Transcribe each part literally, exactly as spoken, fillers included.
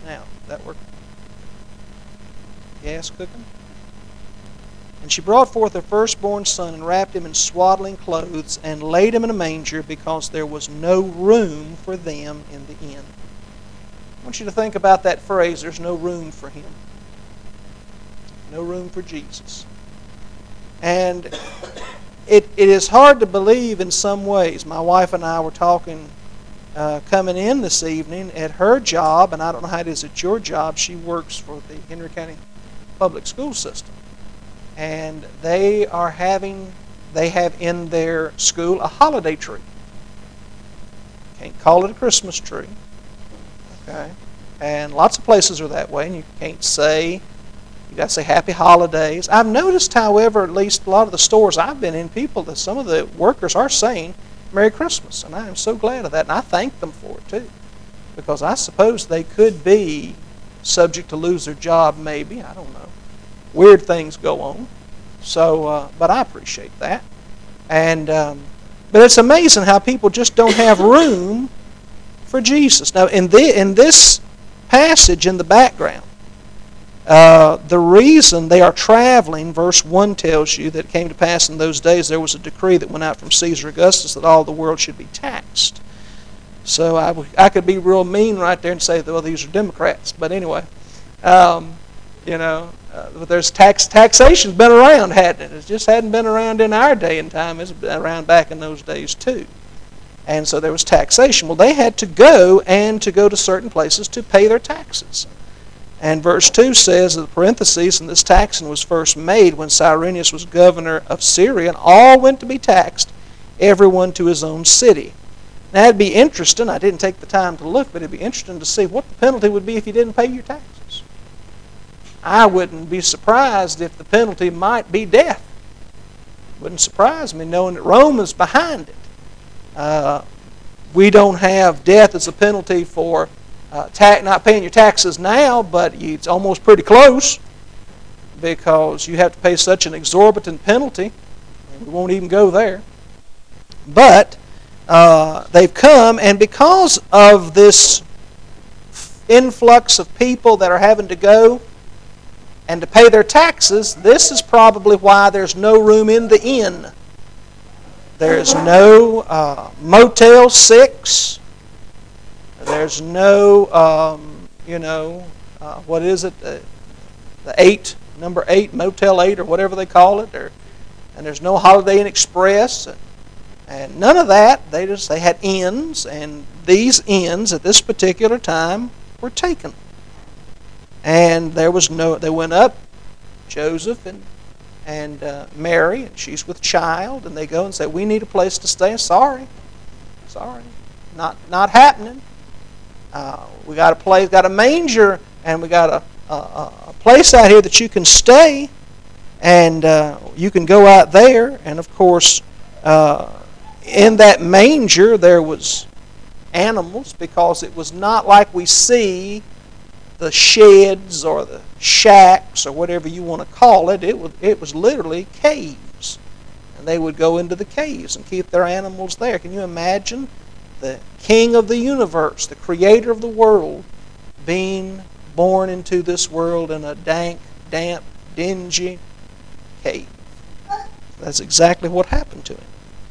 now. That work? Gas cooking? And she brought forth her firstborn son and wrapped him in swaddling clothes and laid him in a manger because there was no room for them in the inn. I want you to think about that phrase, there's no room for him. No room for Jesus. And it, it is hard to believe in some ways. My wife and I were talking uh, coming in this evening at her job, and I don't know how it is at your job. She works for the Henry County Public School System. And they are having, they have in their school a holiday tree. Can't call it a Christmas tree. Okay? And lots of places are that way, and you can't say, you got to say happy holidays. I've noticed, however, at least a lot of the stores I've been in, people, that some of the workers are saying Merry Christmas, and I am so glad of that, and I thank them for it too, because I suppose they could be subject to lose their job, maybe, I don't know. Weird things go on, so uh, but I appreciate that, and um, but it's amazing how people just don't have room for Jesus. Now, in the in this passage in the background, uh, the reason they are traveling, verse one tells you that it came to pass in those days there was a decree that went out from Caesar Augustus that all the world should be taxed. So I, I could be real mean right there and say, well, these are Democrats. But anyway, um, you know, uh, but there's tax taxation's been around, hadn't it? It just hadn't been around in our day and time. It's been around back in those days too. And so there was taxation. Well, they had to go and to go to certain places to pay their taxes. And verse two says, in the parentheses, and this taxing was first made when Cyrenius was governor of Syria, and all went to be taxed, everyone to his own city. Now, it'd be interesting, I didn't take the time to look, but it'd be interesting to see what the penalty would be if you didn't pay your taxes. I wouldn't be surprised if the penalty might be death. Wouldn't surprise me knowing that Rome is behind it. Uh, we don't have death as a penalty for uh, tax, not paying your taxes now, but it's almost pretty close because you have to pay such an exorbitant penalty. And we won't even go there. But uh, they've come, and because of this influx of people that are having to go and to pay their taxes, this is probably why there's no room in the inn. There's no uh, Motel six. There's no, um, you know, uh, what is it, the, the eight, number eight, Motel eight, or whatever they call it. Or, and there's no Holiday Inn Express, and, and none of that. They just they had inns, and these inns at this particular time were taken. And there was no. They went up, Joseph and. and uh, Mary, and she's with child, and they go and say, we need a place to stay. Sorry. Sorry. Not not happening. Uh, we got a place, got a manger, and we got a, a, a place out here that you can stay, and uh, you can go out there. And of course, uh, in that manger there was animals, because it was not like we see the sheds or the shacks or whatever you want to call it. It was, it was literally caves. And they would go into the caves and keep their animals there. Can you imagine the king of the universe, the creator of the world, being born into this world in a dank, damp, dingy cave? That's exactly what happened to him.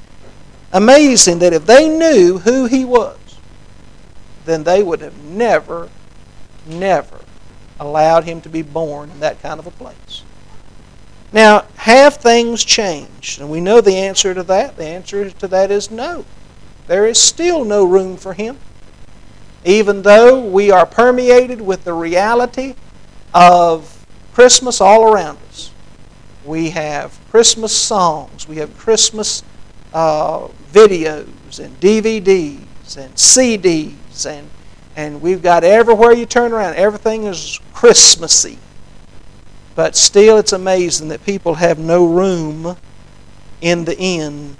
Amazing that if they knew who he was, then they would have never never allowed him to be born in that kind of a place. Now, have things changed? And we know the answer to that. The answer to that is no. There is still no room for him. Even though we are permeated with the reality of Christmas all around us. We have Christmas songs. We have Christmas uh, videos and D V Ds and C Ds, and And we've got everywhere you turn around, everything is Christmassy. But still, it's amazing that people have no room in the inn.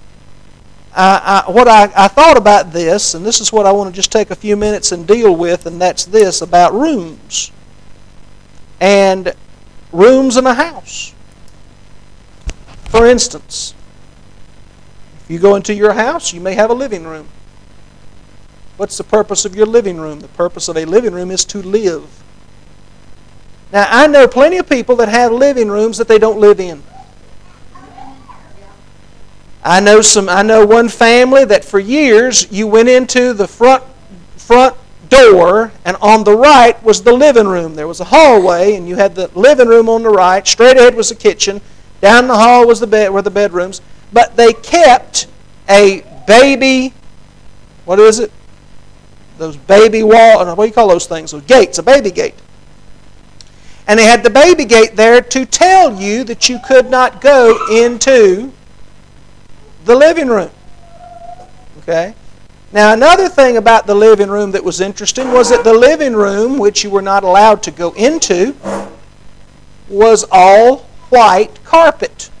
I, I, what I, I thought about this, and this is what I want to just take a few minutes and deal with, and that's this, about rooms. And rooms in a house. For instance, if you go into your house, you may have a living room. What's the purpose of your living room? The purpose of a living room is to live. Now, I know plenty of people that have living rooms that they don't live in. I know some. I know one family that for years you went into the front front door, and on the right was the living room. There was a hallway, and you had the living room on the right. Straight ahead was the kitchen. Down the hall was the bed, were the bedrooms. But they kept a baby. What is it? Those baby wall. What do you call those things? Those gates. A baby gate. And they had the baby gate there to tell you that you could not go into the living room. Okay? Now, another thing about the living room that was interesting was that the living room, which you were not allowed to go into, was all white carpet.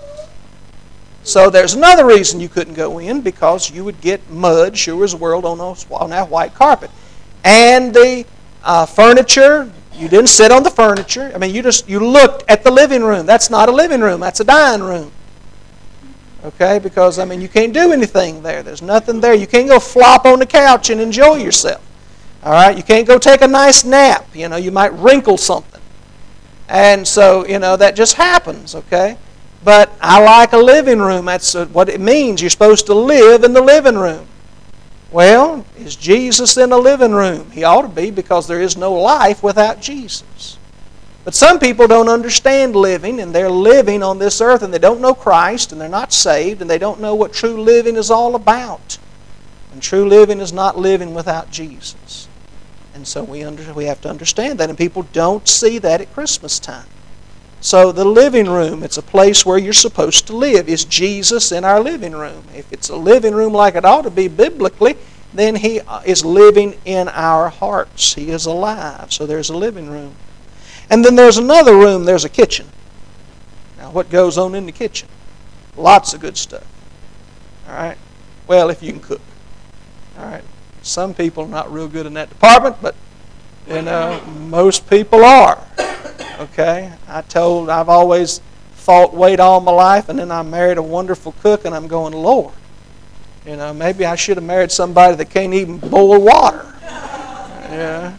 So there's another reason you couldn't go in, because you would get mud, sure as the world, on, those, on that white carpet. And the uh, furniture, you didn't sit on the furniture. I mean, you just you looked at the living room. That's not a living room. That's a dining room. Okay? Because, I mean, you can't do anything there. There's nothing there. You can't go flop on the couch and enjoy yourself. All right? You can't go take a nice nap. You know, you might wrinkle something. And so, you know, that just happens, okay? But I like a living room. That's what it means. You're supposed to live in the living room. Well, is Jesus in a living room? He ought to be, because there is no life without Jesus. But some people don't understand living, and they're living on this earth, and they don't know Christ, and they're not saved, and they don't know what true living is all about. And true living is not living without Jesus. And so we under, we have to understand that, and people don't see that at Christmas time. So the living room, it's a place where you're supposed to live. Is Jesus in our living room? If it's a living room like it ought to be biblically, then He is living in our hearts. He is alive. So there's a living room. And then there's another room. There's a kitchen. Now, what goes on in the kitchen? Lots of good stuff. All right? Well, if you can cook. All right? Some people are not real good in that department, but, you know, most people are. Okay? I told, I've always fought weight all my life, and then I married a wonderful cook, and I'm going, Lord, you know, maybe I should have married somebody that can't even boil water. Yeah.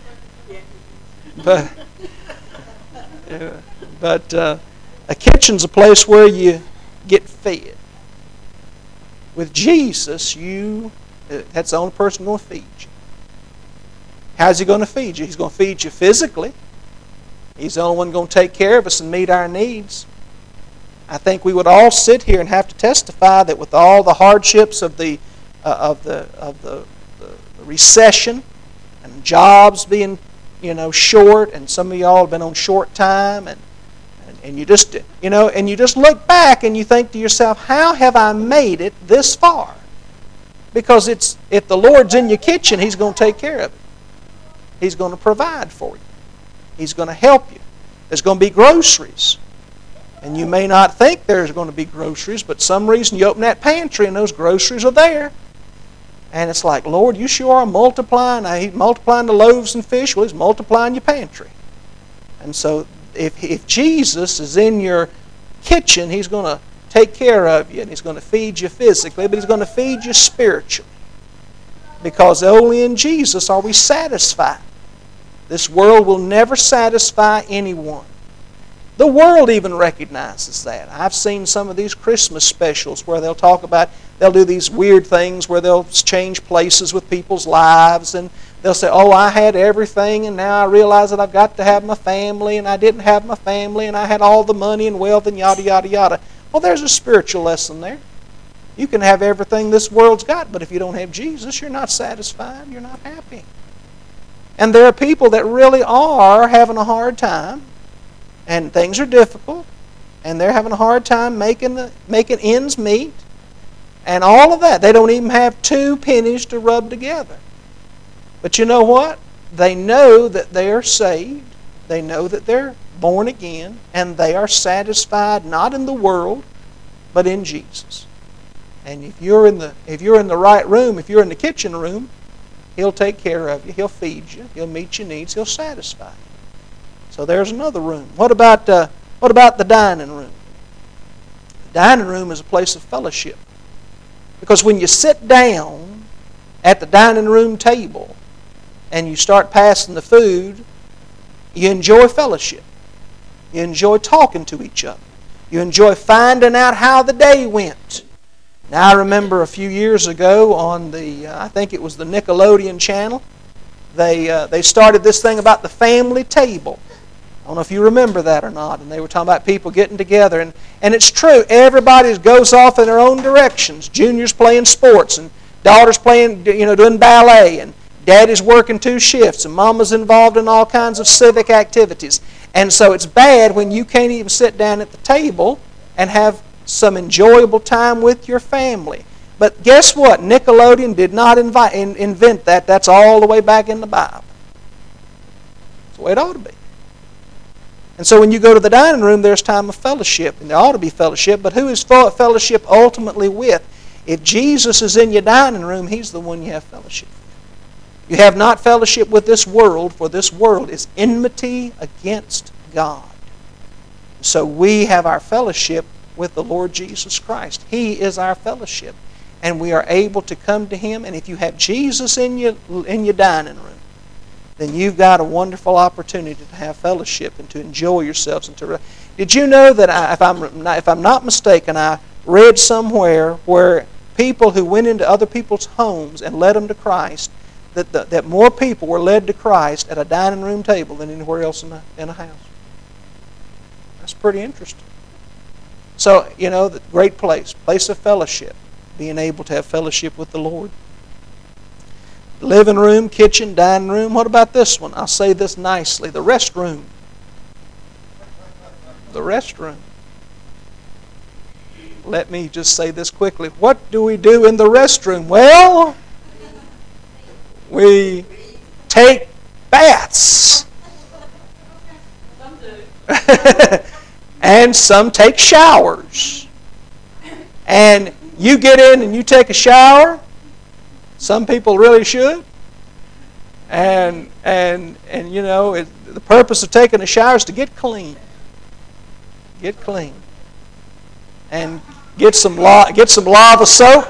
But, yeah. But uh, a kitchen's a place where you get fed. With Jesus, you, that's the only person going to feed you. How's He going to feed you? He's going to feed you physically. He's the only one going to take care of us and meet our needs. I think we would all sit here and have to testify that with all the hardships of the uh, of the of the, the, the recession and jobs being, you know, short, and some of y'all have been on short time, and, and and you just you know and you just look back and you think to yourself, how have I made it this far? Because it's if the Lord's in your kitchen, He's going to take care of it. He's going to provide for you. He's going to help you. There's going to be groceries. And you may not think there's going to be groceries, but some reason you open that pantry and those groceries are there. And it's like, Lord, you sure are multiplying. Now, He's multiplying the loaves and fish. Well, He's multiplying your pantry. And so if, if Jesus is in your kitchen, He's going to take care of you, and He's going to feed you physically, but He's going to feed you spiritually. Because only in Jesus are we satisfied. This world will never satisfy anyone. The world even recognizes that. I've seen some of these Christmas specials where they'll talk about, they'll do these weird things where they'll change places with people's lives, and they'll say, oh, I had everything, and now I realize that I've got to have my family, and I didn't have my family, and I had all the money and wealth, and yada, yada, yada. Well, there's a spiritual lesson there. You can have everything this world's got, but if you don't have Jesus, you're not satisfied, you're not happy. And there are people that really are having a hard time, and things are difficult, and they're having a hard time making the, making ends meet, and all of that. They don't even have two pennies to rub together. But you know what? They know that they are saved. They know that they're born again, and they are satisfied not in the world, but in Jesus. And if you're in the if you're in the right room, if you're in the kitchen room, He'll take care of you. He'll feed you. He'll meet your needs. He'll satisfy you. So there's another room. What about uh, what about the dining room? The dining room is a place of fellowship. Because when you sit down at the dining room table and you start passing the food, You enjoy fellowship. You enjoy talking to each other. You enjoy finding out how the day went. Now, I remember a few years ago on the, uh, I think it was the Nickelodeon channel, they uh, they started this thing about the family table. I don't know if you remember that or not. And they were talking about people getting together. And, and it's true. Everybody goes off in their own directions. Junior's playing sports, and daughter's playing, you know, doing ballet, and daddy's working two shifts, and mama's involved in all kinds of civic activities. And so it's bad when you can't even sit down at the table and have some enjoyable time with your family. But guess what? Nickelodeon did not invite, in, invent that. That's all the way back in the Bible. That's the way it ought to be. And so when you go to the dining room, there's time of fellowship, and there ought to be fellowship, but who is fellowship ultimately with? If Jesus is in your dining room, He's the one you have fellowship with. You have not fellowship with this world, for this world is enmity against God. So we have our fellowship with the Lord Jesus Christ. He is our fellowship, and we are able to come to Him. And if you have Jesus in your, in your dining room, then you've got a wonderful opportunity to have fellowship and to enjoy yourselves. And to, did you know that I, if I'm not, if I'm not mistaken, I read somewhere where people who went into other people's homes and led them to Christ, that the, that more people were led to Christ at a dining room table than anywhere else in a, in a house. That's pretty interesting. So, you know, the great place, place of fellowship, being able to have fellowship with the Lord. Living room, kitchen, dining room. What about this one? I'll say this nicely. The restroom. The restroom. Let me just say this quickly. What do we do in the restroom? Well, we take baths. Some do. And some take showers. And you get in and you take a shower. Some people really should. And, and, and you know, it, the purpose of taking a shower is to get clean. Get clean. And get some, la- get some lava soap.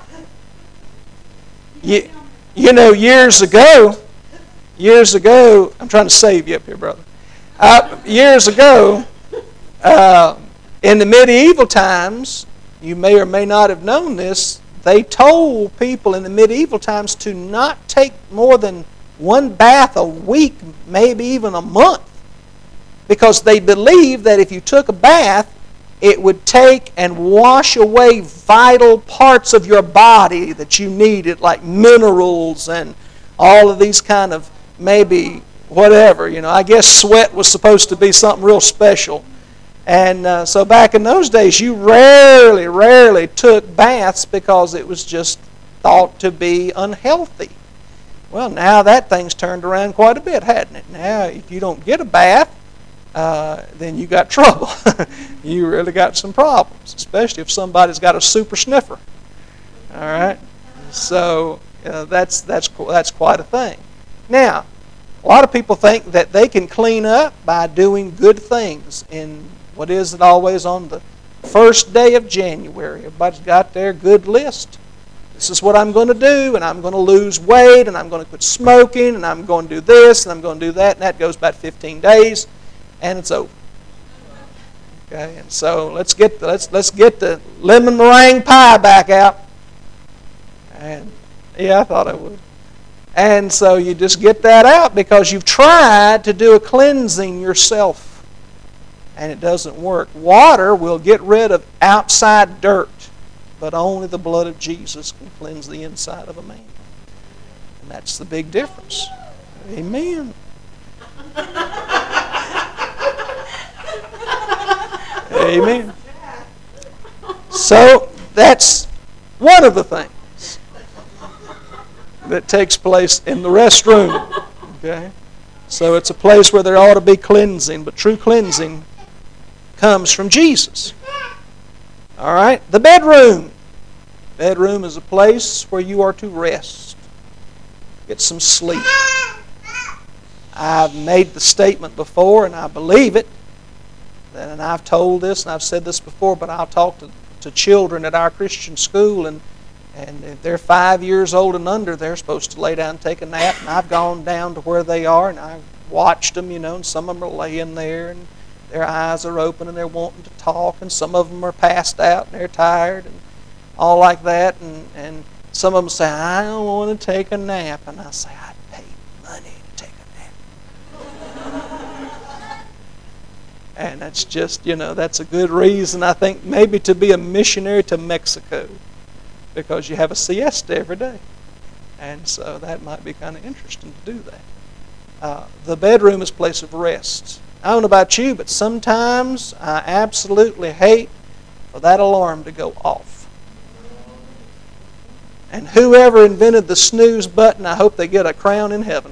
You, you know, years ago, years ago, I'm trying to save you up here, brother. Uh, years ago, uh, in the medieval times, you may or may not have known this, they told people in the medieval times to not take more than one bath a week, maybe even a month, because they believed that if you took a bath, it would take and wash away vital parts of your body that you needed, like minerals and all of these kind of maybe whatever. You know, I guess sweat was supposed to be something real special. And uh, so back in those days, you rarely, rarely took baths because it was just thought to be unhealthy. Well, now that thing's turned around quite a bit, hasn't it? Now, if you don't get a bath, uh, then you got trouble. You really got some problems, especially if somebody's got a super sniffer. All right? So uh, that's, that's, that's quite a thing. Now, a lot of people think that they can clean up by doing good things. In what is it always on the first day of January? Everybody's got their good list. This is what I'm going to do, and I'm going to lose weight, and I'm going to quit smoking, and I'm going to do this, and I'm going to do that, and that goes about fifteen days, and it's over. Okay, and so let's get the, let's let's get the lemon meringue pie back out. And yeah, I thought I would. And so you just get that out because you've tried to do a cleansing yourself. And it doesn't work. Water will get rid of outside dirt, but only the blood of Jesus can cleanse the inside of a man. And that's the big difference. Amen. Amen. So that's one of the things that takes place in the restroom. Okay? So it's a place where there ought to be cleansing, but true cleansing comes from Jesus. All right? The bedroom. Bedroom is a place where you are to rest. Get some sleep. I've made the statement before, and I believe it, and I've told this, and I've said this before, but I'll talk to, to children at our Christian school, and, And if they're five years old and under, they're supposed to lay down and take a nap. And I've gone down to where they are, and I've watched them, you know, and some of them are laying there, and their eyes are open, and they're wanting to talk, and some of them are passed out, and they're tired, and all like that. And, and some of them say, I don't want to take a nap. And I say, I'd pay money to take a nap. And that's just, you know, that's a good reason, I think, maybe to be a missionary to Mexico, because you have a siesta every day. And so that might be kind of interesting to do that. Uh, the bedroom is a place of rest. I don't know about you, but sometimes I absolutely hate for that alarm to go off. And whoever invented the snooze button, I hope they get a crown in heaven.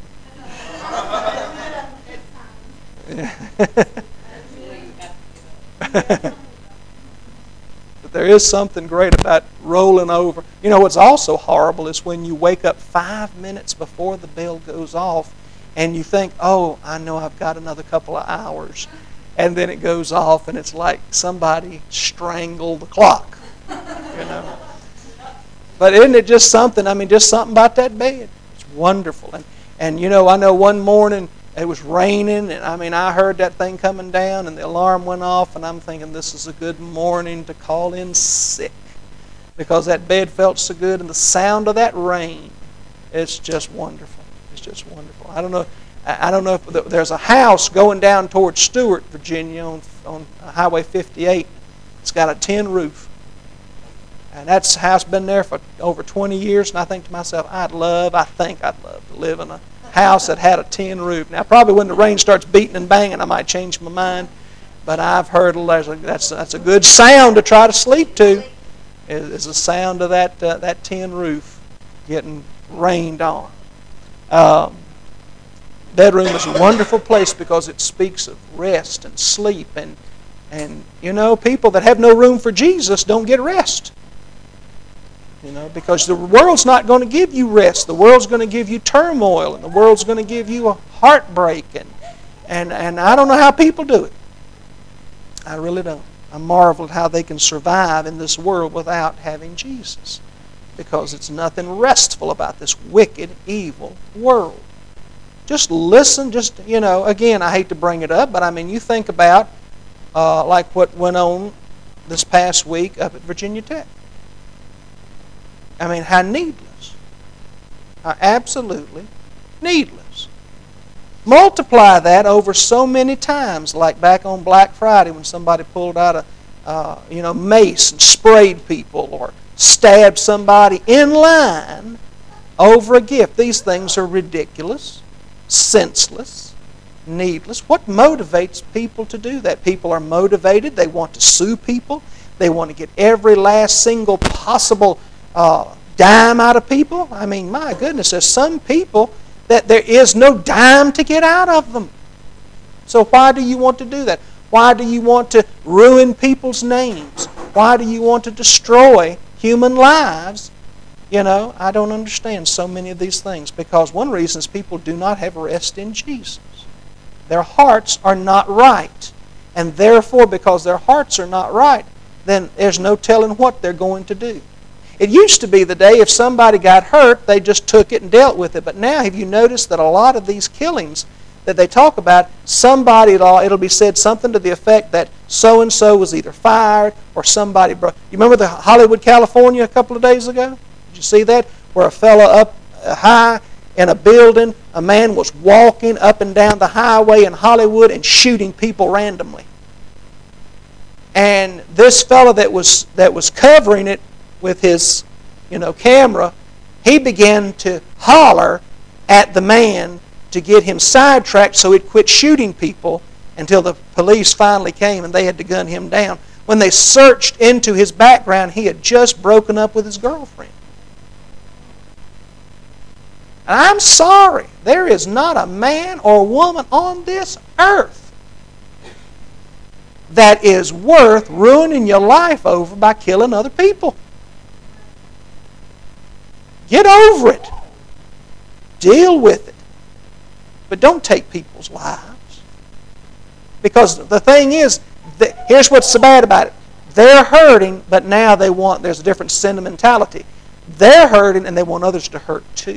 But there is something great about rolling over. You know, what's also horrible is when you wake up five minutes before the bell goes off and you think, oh, I know I've got another couple of hours. And then it goes off and it's like somebody strangled the clock. You know. But isn't it just something, I mean, just something about that bed. It's wonderful. And, and you know, I know one morning it was raining, and I mean, I heard that thing coming down, and the alarm went off, and I'm thinking this is a good morning to call in sick, because that bed felt so good, and the sound of that rain, it's just wonderful. It's just wonderful. I don't know, I don't know if there's a house going down towards Stewart, Virginia, on, on Highway fifty-eight. It's got a tin roof. And that's house been there for over twenty years, and I think to myself, I'd love, I think I'd love to live in a house that had a tin roof. Now, probably when the rain starts beating and banging, I might change my mind. But I've heard that's that's a good sound to try to sleep to. Is the sound of that uh, that tin roof getting rained on. Um, bedroom is a wonderful place because it speaks of rest and sleep, and and you know, people that have no room for Jesus don't get rest. You know, because the world's not going to give you rest. The world's going to give you turmoil, and the world's going to give you a heartbreak. And, and, and I don't know how people do it. I really don't. I marvel at how they can survive in this world without having Jesus, because it's nothing restful about this wicked, evil world. Just listen, just, you know, again, I hate to bring it up, but I mean, you think about uh, like what went on this past week up at Virginia Tech. I mean, how needless. How absolutely needless. Multiply that over so many times, like back on Black Friday when somebody pulled out a uh, you know, mace and sprayed people, or stabbed somebody in line over a gift. These things are ridiculous, senseless, needless. What motivates people to do that? People are motivated. They want to sue people. They want to get every last single possible Uh, dime out of people. I mean, my goodness, there's some people that there is no dime to get out of them. So why do you want to do that? Why do you want to ruin people's names? Why do you want to destroy human lives? You know, I don't understand so many of these things, because one reason is people do not have rest in Jesus. Their hearts are not right. And therefore, because their hearts are not right, then there's no telling what they're going to do. It used to be the day if somebody got hurt, they just took it and dealt with it. But now, have you noticed that a lot of these killings that they talk about, somebody, it'll, it'll be said something to the effect that so-and-so was either fired or somebody broke. You remember the Hollywood, California a couple of days ago? Did you see that? Where a fellow up high in a building, a man was walking up and down the highway in Hollywood and shooting people randomly. And this fellow that was, that was covering it with his, you know, camera, he began to holler at the man to get him sidetracked so he'd quit shooting people, until the police finally came and they had to gun him down. When they searched into his background, he had just broken up with his girlfriend. And I'm sorry, there is not a man or woman on this earth that is worth ruining your life over by killing other people. Get over it. Deal with it. But don't take people's lives. Because the thing is, here's what's so bad about it. They're hurting, but now they want, there's a different sentimentality. They're hurting and they want others to hurt too.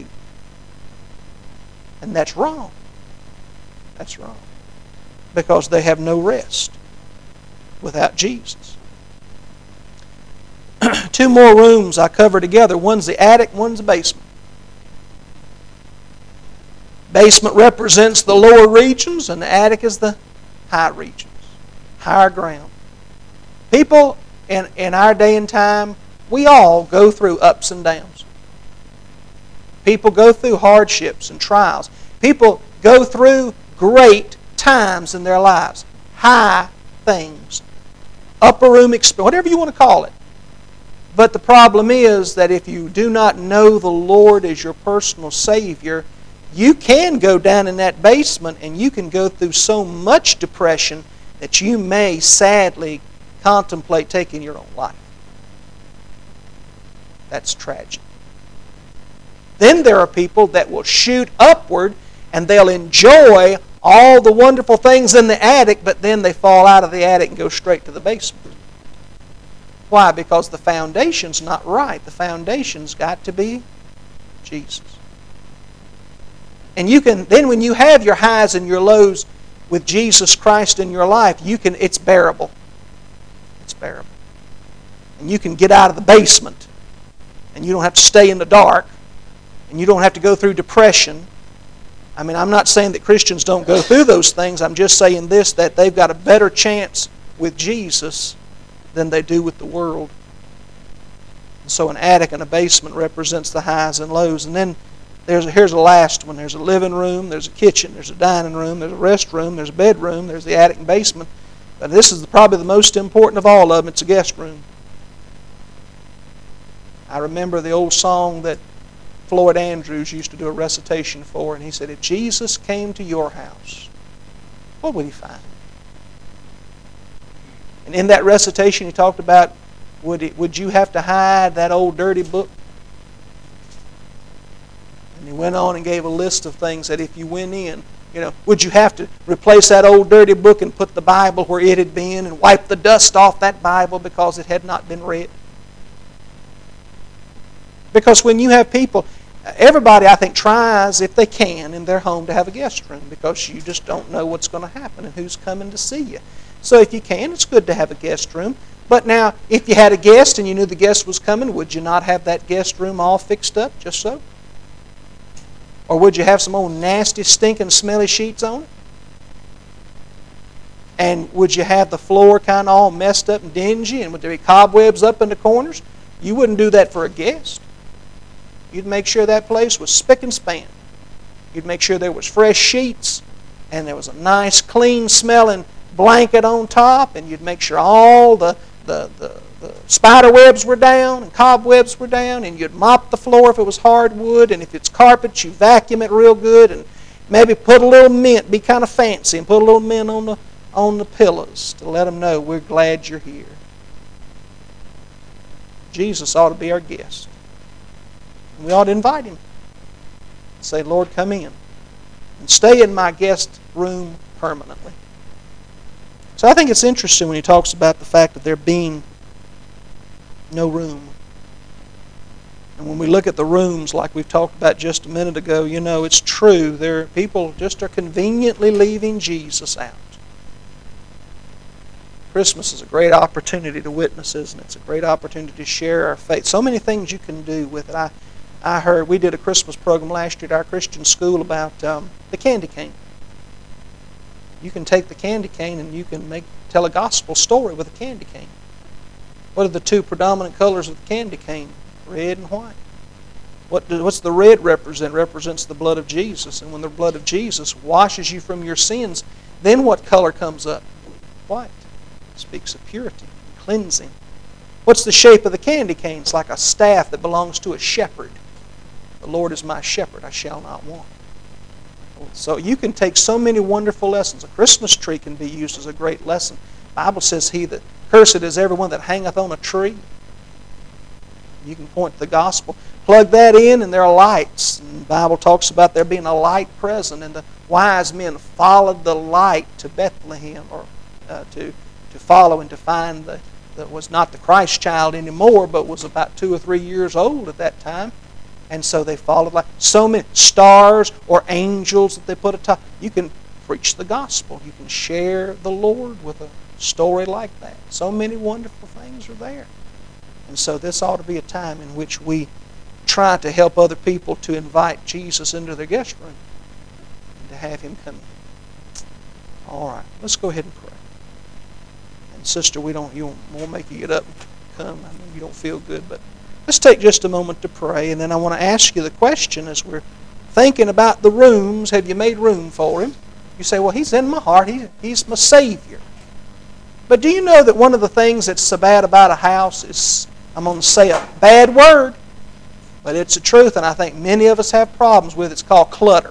And that's wrong. That's wrong. Because they have no rest without Jesus. Two more rooms I cover together. One's the attic, one's the basement. Basement represents the lower regions, and the attic is the high regions, higher ground. People in, in our day and time, we all go through ups and downs. People go through hardships and trials. People go through great times in their lives. High things. Upper room experience, whatever you want to call it. But the problem is that if you do not know the Lord as your personal Savior, you can go down in that basement and you can go through so much depression that you may sadly contemplate taking your own life. That's tragic. Then there are people that will shoot upward and they'll enjoy all the wonderful things in the attic, but then they fall out of the attic and go straight to the basement. Why? Because the foundation's not right. The foundation's got to be Jesus. And you can, then when you have your highs and your lows with Jesus Christ in your life, you can, it's bearable. It's bearable. And you can get out of the basement. And you don't have to stay in the dark. And you don't have to go through depression. I mean, I'm not saying that Christians don't go through those things. I'm just saying this, that they've got a better chance with Jesus than they do with the world. And so an attic and a basement represents the highs and lows. And then there's a, here's the last one. There's a living room, there's a kitchen, there's a dining room, there's a restroom, there's a bedroom, there's the attic and basement. But this is probably the most important of all of them. It's a guest room. I remember the old song that Floyd Andrews used to do a recitation for, and he said, if Jesus came to your house, what would he find? And in that recitation he talked about, would, it, would you have to hide that old dirty book? And he went on and gave a list of things that if you went in, you know, would you have to replace that old dirty book and put the Bible where it had been and wipe the dust off that Bible because it had not been read? Because when you have people, everybody I think tries, if they can, in their home to have a guest room because you just don't know what's going to happen and who's coming to see you. So if you can, it's good to have a guest room. But now, if you had a guest and you knew the guest was coming, would you not have that guest room all fixed up just so? Or would you have some old nasty, stinking, smelly sheets on it? And would you have the floor kind of all messed up and dingy, and would there be cobwebs up in the corners? You wouldn't do that for a guest. You'd make sure that place was spick and span. You'd make sure there was fresh sheets and there was a nice, clean smelling blanket on top, and you'd make sure all the, the, the, the spider webs were down and cobwebs were down, and you'd mop the floor if it was hardwood, and if it's carpet, you vacuum it real good, and maybe put a little mint, be kind of fancy, and put a little mint on the, on the pillows to let them know we're glad you're here. Jesus ought to be our guest. We ought to invite him. Say, Lord, come in and stay in my guest room permanently. So I think it's interesting when he talks about the fact that there being no room. And when we look at the rooms like we've talked about just a minute ago, you know, it's true. There, people just are conveniently leaving Jesus out. Christmas is a great opportunity to witness, isn't it? It's a great opportunity to share our faith. So many things you can do with it. I I heard, we did a Christmas program last year at our Christian school about um, the candy cane. You can take the candy cane and you can make tell a gospel story with a candy cane. What are the two predominant colors of the candy cane? Red and white. What do, what's the red represent? It represents the blood of Jesus. And when the blood of Jesus washes you from your sins, then what color comes up? White. It speaks of purity, cleansing. What's the shape of the candy cane? It's like a staff that belongs to a shepherd. The Lord is my shepherd, I shall not want. So you can take so many wonderful lessons. A Christmas tree can be used as a great lesson. The Bible says, he that cursed is everyone that hangeth on a tree. You can point to the gospel. Plug that in and there are lights. And the Bible talks about there being a light present, and the wise men followed the light to Bethlehem, or uh, to, to follow and to find the, that was not the Christ child anymore, but was about two or three years old at that time. And so they followed like so many stars or angels that they put atop. You can preach the gospel. You can share the Lord with a story like that. So many wonderful things are there. And so this ought to be a time in which we try to help other people to invite Jesus into their guest room and to have Him come in. All right, let's go ahead and pray. And sister, we don't, you won't make you get up and come. I know you don't feel good, but let's take just a moment to pray, and then I want to ask you the question as we're thinking about the rooms. Have you made room for Him? You say, well, He's in my heart. He, he's my Savior. But do you know that one of the things that's so bad about a house is, I'm going to say a bad word, but it's the truth, and I think many of us have problems with it. It's called clutter.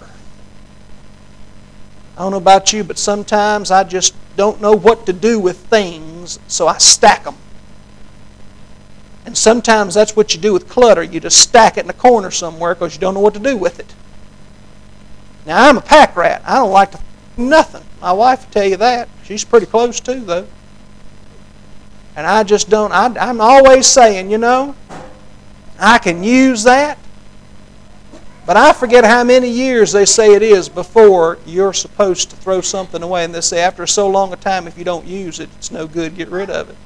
I don't know about you, but sometimes I just don't know what to do with things, so I stack them. And sometimes that's what you do with clutter. You just stack it in a corner somewhere because you don't know what to do with it. Now, I'm a pack rat. I don't like to do nothing. My wife will tell you that. She's pretty close too, though. And I just don't, I, I'm always saying, you know, I can use that, but I forget how many years they say it is before you're supposed to throw something away. And they say after so long a time, if you don't use it, it's no good, get rid of it.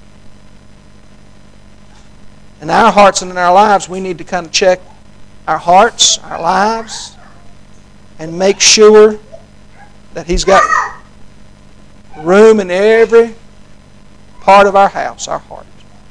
In our hearts and in our lives, we need to kind of check our hearts, our lives, and make sure that He's got room in every part of our house, our heart.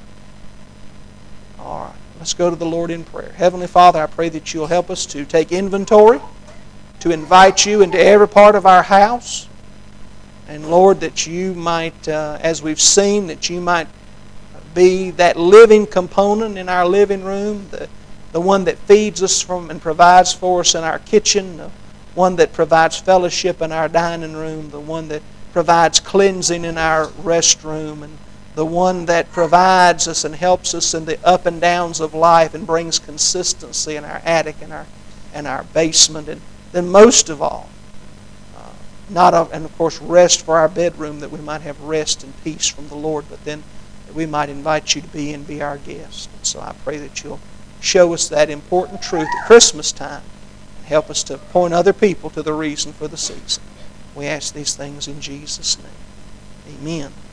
All right, let's go to the Lord in prayer. Heavenly Father, I pray that You'll help us to take inventory, to invite You into every part of our house. And Lord, that You might, uh, as we've seen, that You might be that living component in our living room, the, the one that feeds us from and provides for us in our kitchen, the one that provides fellowship in our dining room, the one that provides cleansing in our restroom, and the one that provides us and helps us in the up and downs of life and brings consistency in our attic and our and our basement, and then most of all, uh, not a, and of course rest for our bedroom, that we might have rest and peace from the Lord, but then that we might invite You to be and be our guest. And so I pray that You'll show us that important truth at Christmas time and help us to point other people to the reason for the season. We ask these things in Jesus' name. Amen.